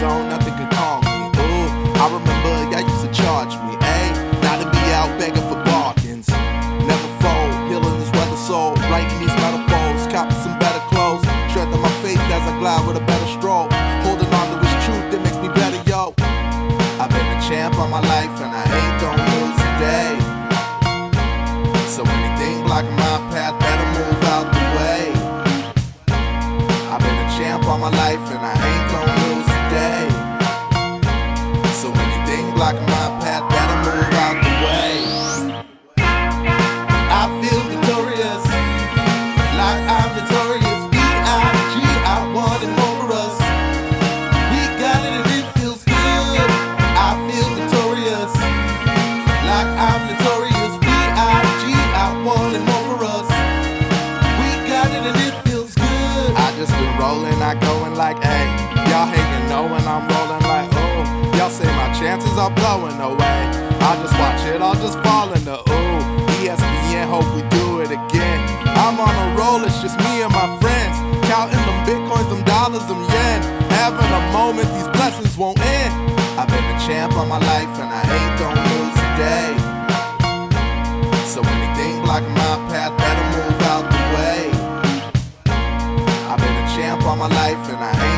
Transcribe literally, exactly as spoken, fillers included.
zone, nothing could calm me. Ooh, I remember y'all used to charge me, ayy. Now to be out begging for bargains. Never fold, healing this weather soul. Writing these metaphors, copying some better clothes. Strengthen my faith as I glide with a better stroke. Holding on to this truth that makes me better, yo. I've been a champ all my life and I ain't gon' lose a day. So anything blocking my path better move out the way. I've been a champ all my life and I ain't gon' lose a day. So anything blocking my path better move out the way. I feel victorious, like I'm notorious. B I G, I want it more for us. We got it and it feels good. I feel victorious, like I'm notorious. B I G, I want it more for us. We got it and it feels good. I just been rolling, not going like, ayy. Y'all hating, knowing I'm rolling like, ooh. Y'all say my chances are blowing away. I just watch it, I'll just fall into ooh. E S P N, hope we do it again. I'm on a roll, it's just me and my friends. Counting them bitcoins, them dollars, them yen. Having a moment, these blessings won't end. I've been a champ all my life and I ain't gon' lose a day. So anything blocking my path better move out the way. I've been a champ all my life and I ain't